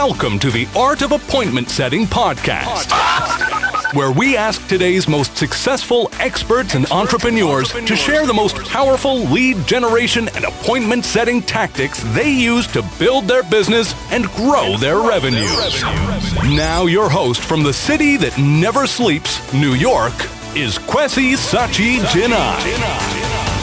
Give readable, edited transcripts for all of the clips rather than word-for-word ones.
Welcome to the Art of Appointment Setting podcast, where we ask today's most successful experts and entrepreneurs to share the most powerful lead generation and appointment setting tactics they use to build their business and grow their revenues. Now your host from the city that never sleeps, New York, is Kwesi Sachi-Jinai.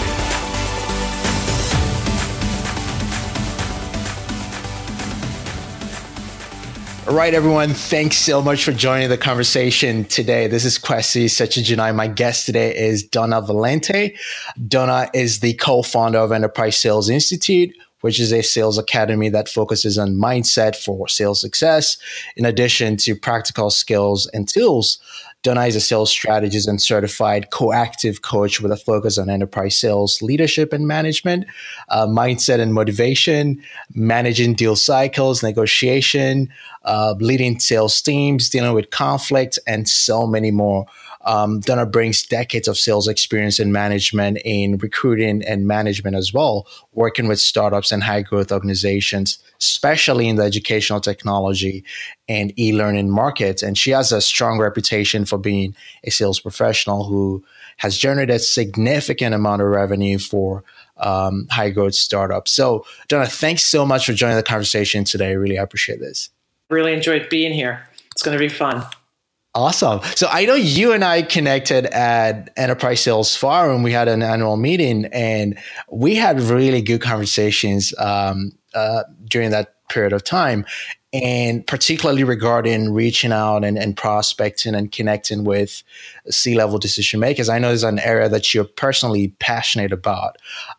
All right, everyone. Thanks so much for joining the conversation today. This is Kwesi Sachi-Jinai. My guest today is Donna Valente. Donna is the co-founder of Enterprise Sales Institute, which is a sales academy that focuses on mindset for sales success, in addition to practical skills and tools. Donna is a sales strategist and certified coactive coach with a focus on enterprise sales leadership and management, mindset and motivation, managing deal cycles, negotiation, leading sales teams, dealing with conflict, and so many more. Donna brings decades of sales experience in management, in recruiting and management as well, working with startups and high growth organizations, especially in the educational technology and e-learning markets. And she has a strong reputation for being a sales professional who has generated a significant amount of revenue for high growth startups. So Donna, thanks so much for joining the conversation today. I really appreciate this. Really enjoyed being here. It's going to be fun. Awesome. So I know you and I connected at Enterprise Sales Forum. We had an annual meeting and we had really good conversations during that period of time, and particularly regarding reaching out and prospecting and connecting with C-level decision makers. I know it's an area that you're personally passionate about.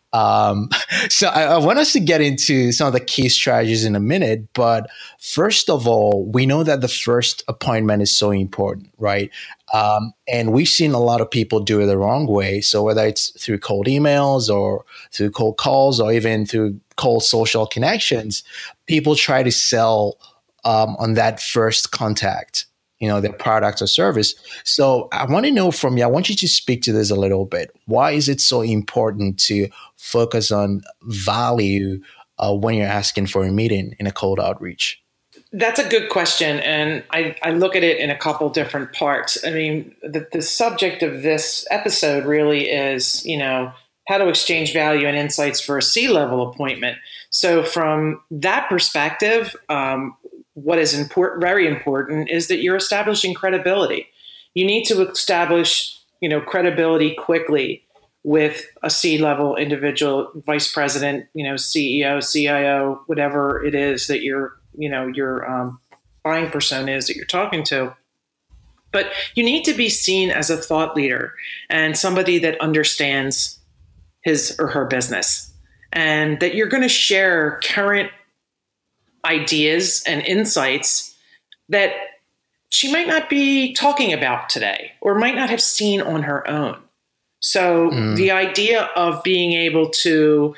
So I want us to get into some of the key strategies in a minute. But first of all, we know that the first appointment is so important, right? And we've seen a lot of people do it the wrong way. So whether it's through cold emails or through cold calls or even through cold social connections, people try to sell on that first contact, their product or service. So I want to know from you, I want you to speak to this a little bit. Why is it so important to focus on value when you're asking for a meeting in a cold outreach? That's a good question. And I look at it in a couple different parts. I mean, the subject of this episode really is, how to exchange value and insights for a C-level appointment. So from that perspective, what is very important is that you're establishing credibility. You need to establish, credibility quickly with a C-level individual, vice president, CEO, CIO, whatever it is that your buying persona is that you're talking to. But you need to be seen as a thought leader and somebody that understands his or her business, and that you're going to share current ideas and insights that she might not be talking about today or might not have seen on her own. So the idea of being able to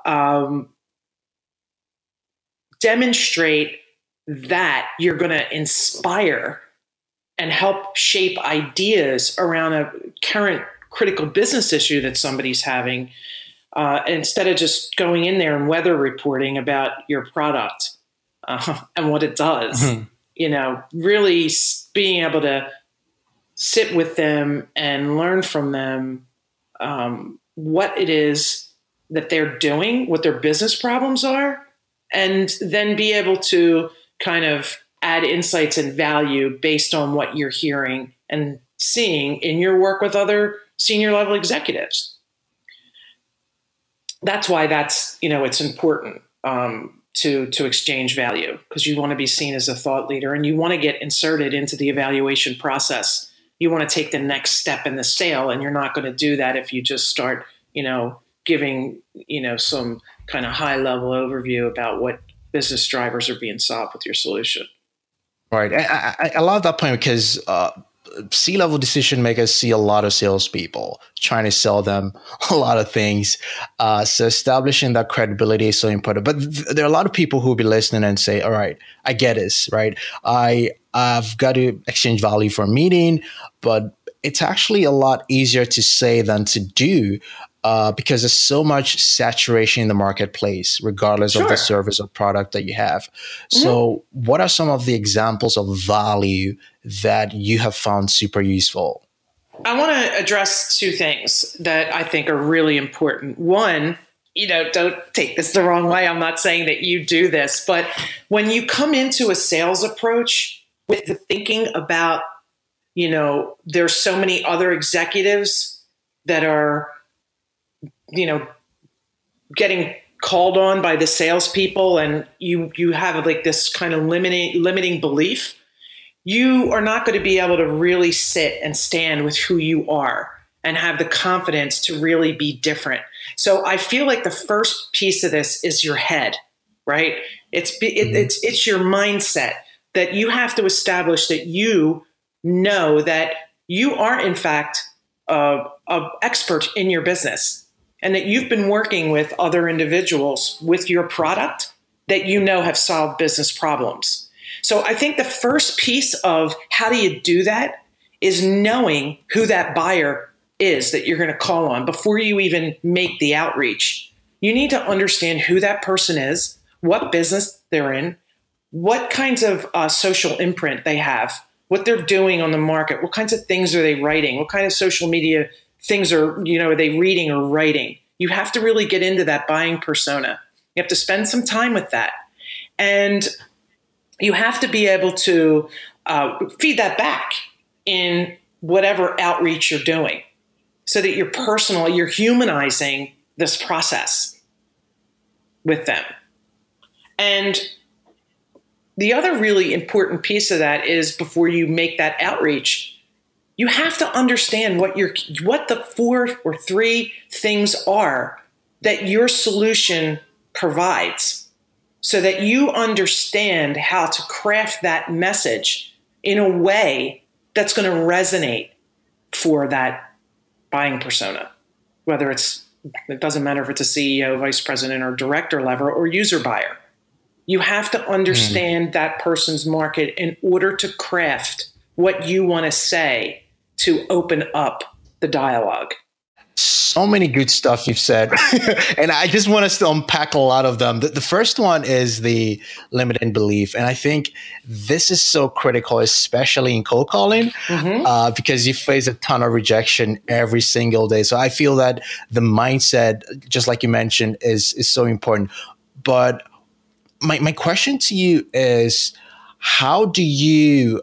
demonstrate that you're going to inspire and help shape ideas around a current critical business issue that somebody's having, instead of just going in there and weather reporting about your product and what it does, really being able to sit with them and learn from them what it is that they're doing, what their business problems are, and then be able to kind of add insights and value based on what you're hearing and seeing in your work with other senior level executives. That's why it's important to exchange value, because you want to be seen as a thought leader and you want to get inserted into the evaluation process. You want to take the next step in the sale, and you're not going to do that if you just start, giving, some kind of high level overview about what business drivers are being solved with your solution. Right. I love that point because C-level decision makers see a lot of salespeople trying to sell them a lot of things. So establishing that credibility is so important. But there are a lot of people who will be listening and say, all right, I get this, right? I've got to exchange value for a meeting, but it's actually a lot easier to say than to do because there's so much saturation in the marketplace, regardless of the service or product that you have. So what are some of the examples of value that you have found super useful? I want to address two things that I think are really important. One, don't take this the wrong way. I'm not saying that you do this, but when you come into a sales approach with the thinking about, there's so many other executives that are, getting called on by the salespeople, and you have like this kind of limiting belief, you are not going to be able to really sit and stand with who you are and have the confidence to really be different. So I feel like the first piece of this is your head, right? It's your mindset that you have to establish that you know that you are in fact an expert in your business, and that you've been working with other individuals with your product that have solved business problems. So I think the first piece of how do you do that is knowing who that buyer is that you're going to call on before you even make the outreach. You need to understand who that person is, what business they're in, what kinds of social imprint they have, what they're doing on the market, what kinds of things are they writing, what kind of social media things are they reading or writing. You have to really get into that buying persona. You have to spend some time with that. And you have to be able to feed that back in whatever outreach you're doing so that you're humanizing this process with them. And the other really important piece of that is before you make that outreach, you have to understand what the 4 or 3 things are that your solution provides, so that you understand how to craft that message in a way that's going to resonate for that buying persona, whether it doesn't matter if it's a CEO, vice president, or director level or user buyer. You have to understand that person's market in order to craft what you want to say to open up the dialogue. So many good stuff you've said. And I just want us to unpack a lot of them. The first one is the limiting belief. And I think this is so critical, especially in cold calling, because you face a ton of rejection every single day. So I feel that the mindset, just like you mentioned, is so important. But my question to you is, how do you,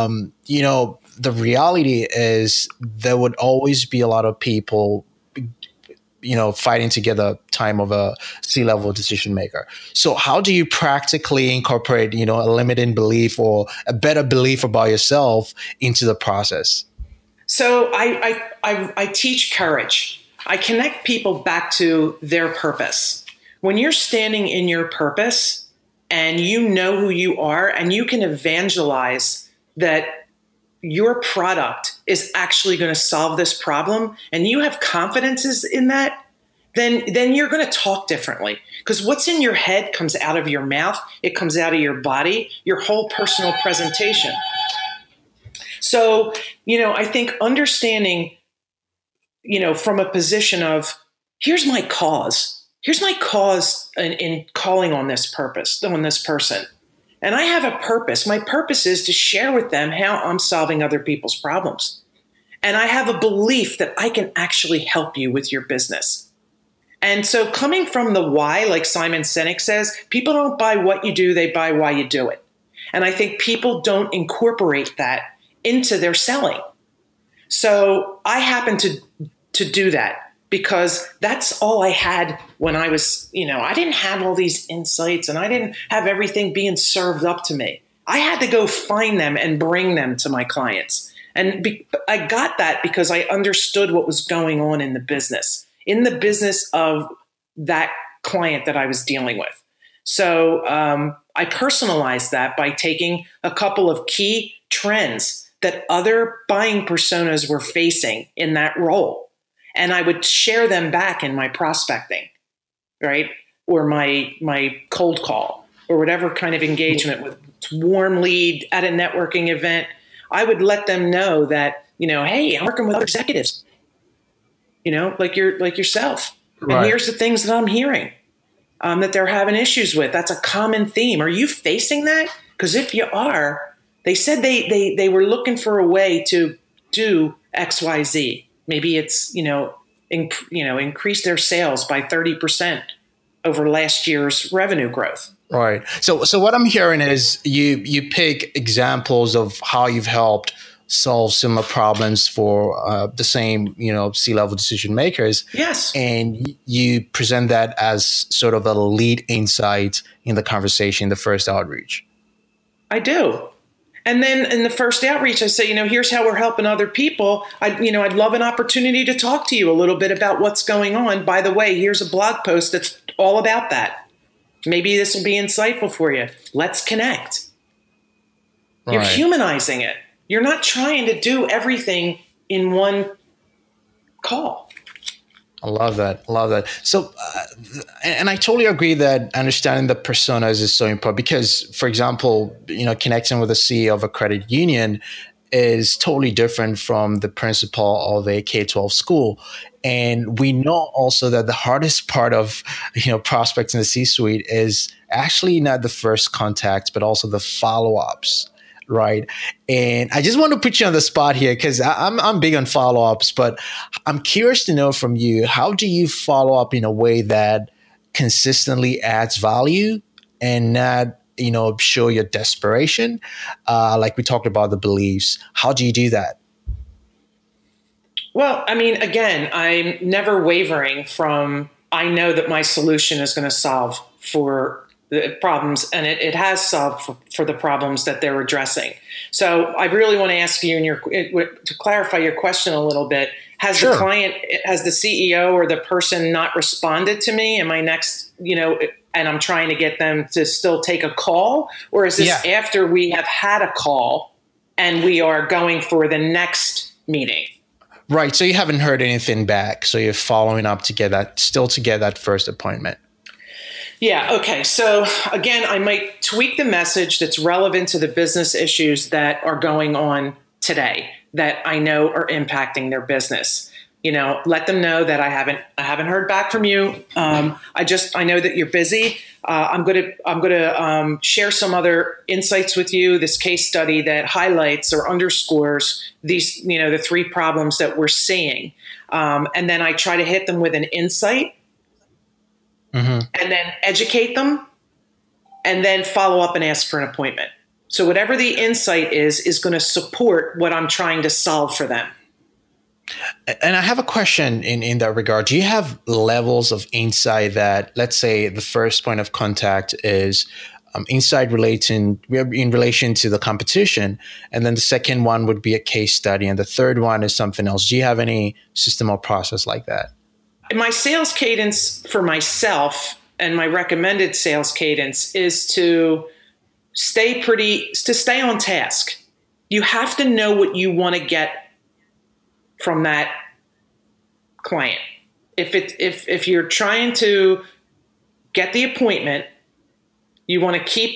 the reality is there would always be a lot of people, fighting to get the time of a C-level decision maker. So how do you practically incorporate, a limiting belief or a better belief about yourself into the process? So I teach courage. I connect people back to their purpose. When you're standing in your purpose and you know who you are and you can evangelize that your product is actually going to solve this problem and you have confidences in that, then you're going to talk differently, because what's in your head comes out of your mouth. It comes out of your body, your whole personal presentation. So, I think understanding, from a position of, here's my cause in calling on this person. And I have a purpose. My purpose is to share with them how I'm solving other people's problems. And I have a belief that I can actually help you with your business. And so coming from the why, like Simon Sinek says, people don't buy what you do, they buy why you do it. And I think people don't incorporate that into their selling. So I happen to do that because that's all I had when I was, I didn't have all these insights and I didn't have everything being served up to me. I had to go find them and bring them to my clients. And I got that because I understood what was going on in the business of that client that I was dealing with. So I personalized that by taking a couple of key trends that other buying personas were facing in that role. And I would share them back in my prospecting, right? Or my cold call or whatever kind of engagement with warm lead at a networking event. I would let them know that, hey, I'm working with other executives, like yourself. Right. And here's the things that I'm hearing that they're having issues with. That's a common theme. Are you facing that? Because if you are, they said they were looking for a way to do XYZ. Maybe it's, increase their sales by 30% over last year's revenue growth. Right. So what I'm hearing is you pick examples of how you've helped solve similar problems for the same, C-level decision makers. Yes. And you present that as sort of a lead insight in the conversation, the first outreach. I do. And then in the first outreach, I say, here's how we're helping other people. I'd love an opportunity to talk to you a little bit about what's going on. By the way, here's a blog post that's all about that. Maybe this will be insightful for you. Let's connect. Right. You're humanizing it. You're not trying to do everything in one call. I love that. So, and I totally agree that understanding the personas is so important because, for example, connecting with a CEO of a credit union is totally different from the principal of a K-12 school. And we know also that the hardest part of, prospects in the C-suite is actually not the first contact, but also the follow-ups. Right. And I just want to put you on the spot here because I'm big on follow-ups, but I'm curious to know from you, how do you follow up in a way that consistently adds value and not, show your desperation? Like we talked about the beliefs. How do you do that? Well, again, I'm never wavering from, I know that my solution is going to solve for the problems, and it has solved for the problems that they're addressing. So I really want to ask you to clarify your question a little bit. Has Sure. The client, has the CEO or the person not responded to me? Am I next, and I'm trying to get them to still take a call? Or is this after we have had a call and we are going for the next meeting? Right. So you haven't heard anything back. So you're following up to get that first appointment. Yeah. Okay. So again, I might tweak the message that's relevant to the business issues that are going on today that I know are impacting their business. Let them know that I haven't heard back from you. I know that you're busy. I'm going to share some other insights with you. This case study that highlights or underscores these, the three problems that we're seeing. And then I try to hit them with an insight. Mm-hmm. And then educate them, and then follow up and ask for an appointment. So whatever the insight is going to support what I'm trying to solve for them. And I have a question in that regard. Do you have levels of insight that, let's say, the first point of contact is insight in relation to the competition, and then the second one would be a case study, and the third one is something else? Do you have any system or process like that? My sales cadence for myself and my recommended sales cadence is to stay on task. You have to know what you want to get from that client. If you're trying to get the appointment, you want to keep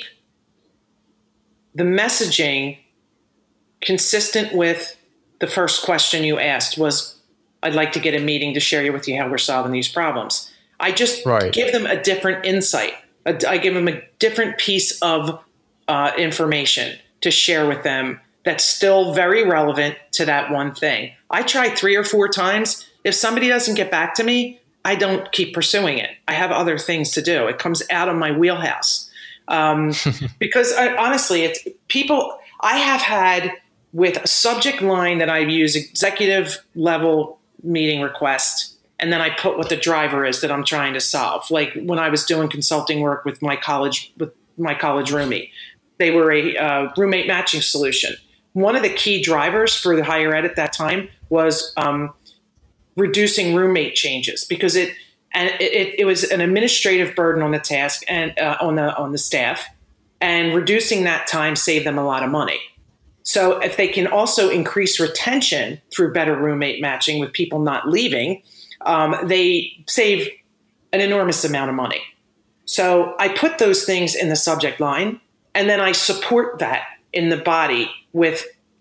the messaging consistent with the first question you asked was, I'd like to get a meeting to share with you how we're solving these problems. I just give them a different insight. I give them a different piece of information to share with them that's still very relevant to that one thing. I try 3 or 4 times. If somebody doesn't get back to me, I don't keep pursuing it. I have other things to do. It comes out of my wheelhouse. Because honestly, it's people I have had with a subject line that I use, executive level meeting request, and then I put what the driver is that I'm trying to solve. Like when I was doing consulting work with my college roomie, they were a roommate matching solution. One of the key drivers for the higher ed at that time was reducing roommate changes because it was an administrative burden on the task and on the staff, and reducing that time saved them a lot of money. So if they can also increase retention through better roommate matching with people not leaving, they save an enormous amount of money. So I put those things in the subject line, and then I support that in the body with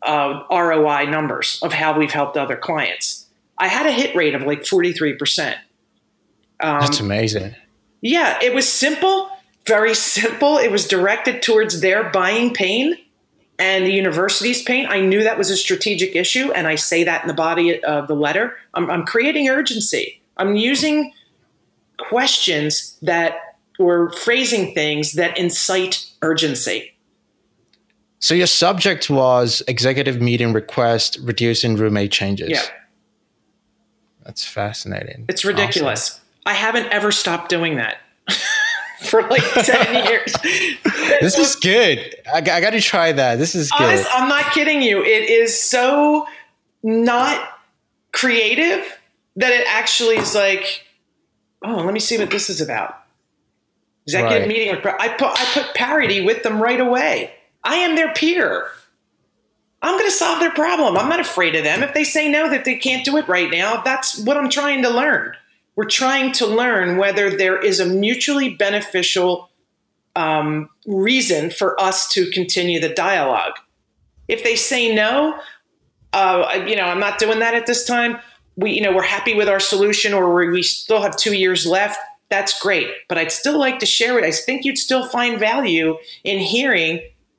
ROI numbers of how we've helped other clients. I had a hit rate of like 43%. That's amazing. Yeah, it was simple, very simple. It was directed towards their buying pain and the university's pain. I knew that was a strategic issue, and I say that in the body of the letter. I'm creating urgency. I'm using questions that, or phrasing things that incite urgency. So your subject was executive meeting request, reducing roommate changes. Yeah. That's fascinating. It's ridiculous. Awesome. I haven't ever stopped doing that for like 10 years. This is good. I got to try that. This is good. I'm not kidding you. It is so not creative that it actually is like, oh, let me see what this is about. Executive meeting request. I put parity with them right away. I am their peer. I'm going to solve their problem. I'm not afraid of them. If they say no, that they can't do it right now, that's what I'm trying to learn. We're trying to learn whether there is a mutually beneficial reason for us to continue the dialogue. If they say no, I'm not doing that at this time. We're happy with our solution, or we still have 2 years left. That's great. But I'd still like to share it. I think you'd still find value in hearing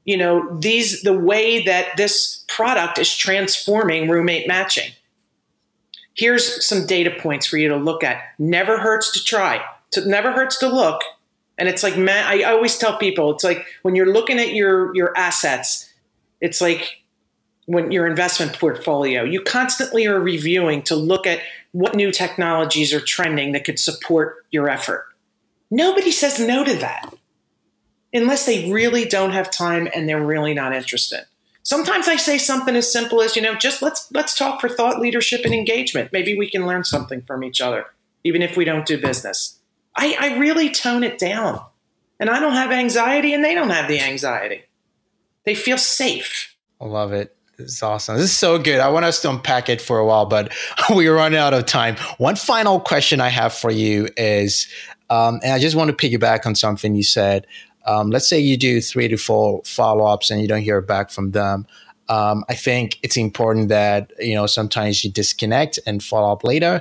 the way that this product is transforming roommate matching. Here's some data points for you to look at. Never hurts to try. Never hurts to look. And it's like, I always tell people, it's like when you're looking at your assets, it's like when your investment portfolio, you constantly are reviewing to look at what new technologies are trending that could support your effort. Nobody says no to that, unless they really don't have time and they're really not interested. Sometimes I say something as simple as, just let's talk for thought leadership and engagement. Maybe we can learn something from each other, even if we don't do business. I really tone it down. And I don't have anxiety and they don't have the anxiety. They feel safe. I love it. This is awesome. This is so good. I want us to unpack it for a while, but we're running out of time. One final question I have for you is, and I just want to piggyback on something you said. Let's say you do 3 to 4 follow-ups and you don't hear back from them. I think it's important that, sometimes you disconnect and follow up later.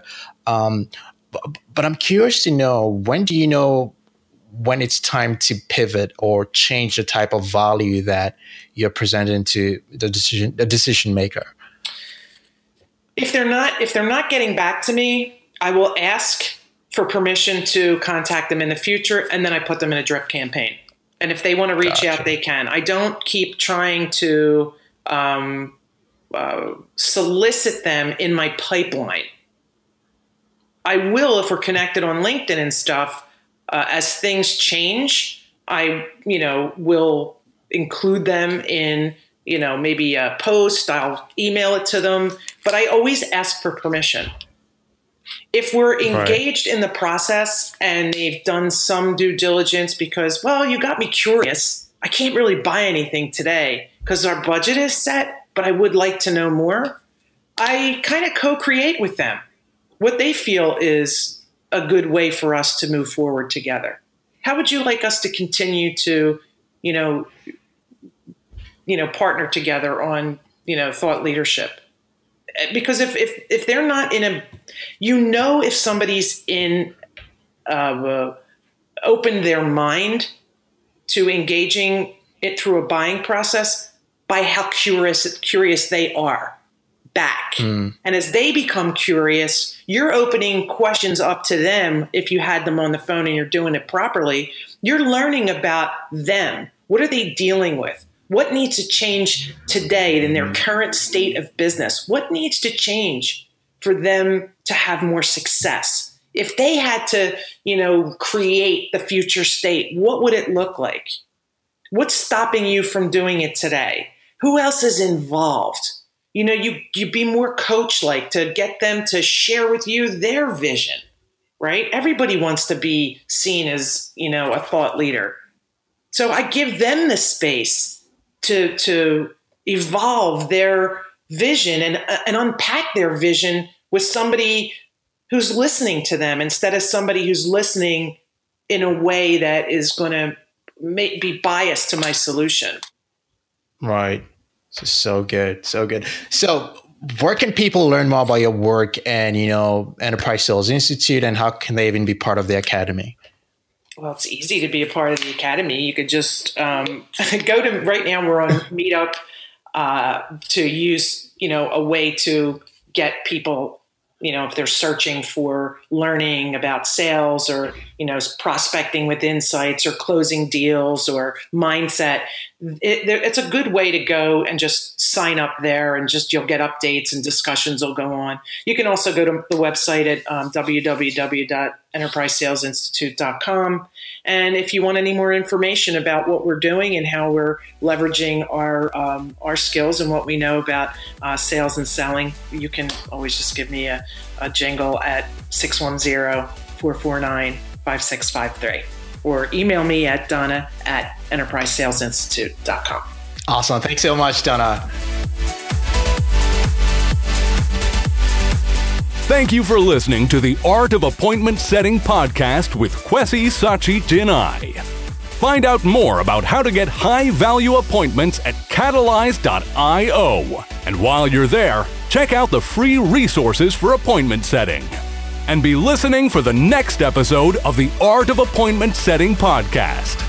But I'm curious to know, when do you know when it's time to pivot or change the type of value that you're presenting to the decision maker? If they're not getting back to me, I will ask for permission to contact them in the future, and then I put them in a drip campaign. And if they want to reach out, they can. I don't keep trying to solicit them in my pipeline. I will, if we're connected on LinkedIn and stuff, as things change, I, will include them in, maybe a post. I'll email it to them, but I always ask for permission. If we're engaged in the process and they've done some due diligence because, well, you got me curious, I can't really buy anything today because our budget is set, but I would like to know more, I kind of co-create with them what they feel is a good way for us to move forward together. How would you like us to continue to, partner together on, thought leadership? Because if they're not in if somebody's opened their mind to engaging it through a buying process by how curious they are back. And as they become curious, you're opening questions up to them. If you had them on the phone and you're doing it properly, you're learning about them. What are they dealing with? What needs to change today in their current state of business? What needs to change for them to have more success? If they had to, create the future state, what would it look like? What's stopping you from doing it today? Who else is involved? You be more coach-like to get them to share with you their vision, right? Everybody wants to be seen as, a thought leader. So I give them the space to evolve their vision and unpack their vision with somebody who's listening to them instead of somebody who's listening in a way that is going to be biased to my solution. Right. So good. So good. So where can people learn more about your work and, Enterprise Sales Institute, and how can they even be part of the academy? Well, it's easy to be a part of the academy. You could just go to, right now we're on Meetup to use, a way to get people, if they're searching for learning about sales or, prospecting with insights or closing deals or mindset. It's a good way to go and just sign up there, and just you'll get updates and discussions will go on. You can also go to the website at www.enterprisesalesinstitute.com. And if you want any more information about what we're doing and how we're leveraging our skills and what we know about sales and selling, you can always just give me a jingle at 610-449-5653 or email me at Donna@enterprisesalesinstitute.com. Awesome. Thanks so much, Donna. Thank you for listening to the Art of Appointment Setting podcast with Kwesi Sachi-Jinai. Find out more about how to get high-value appointments at Catalyze.io. And while you're there, check out the free resources for appointment setting. And be listening for the next episode of the Art of Appointment Setting podcast.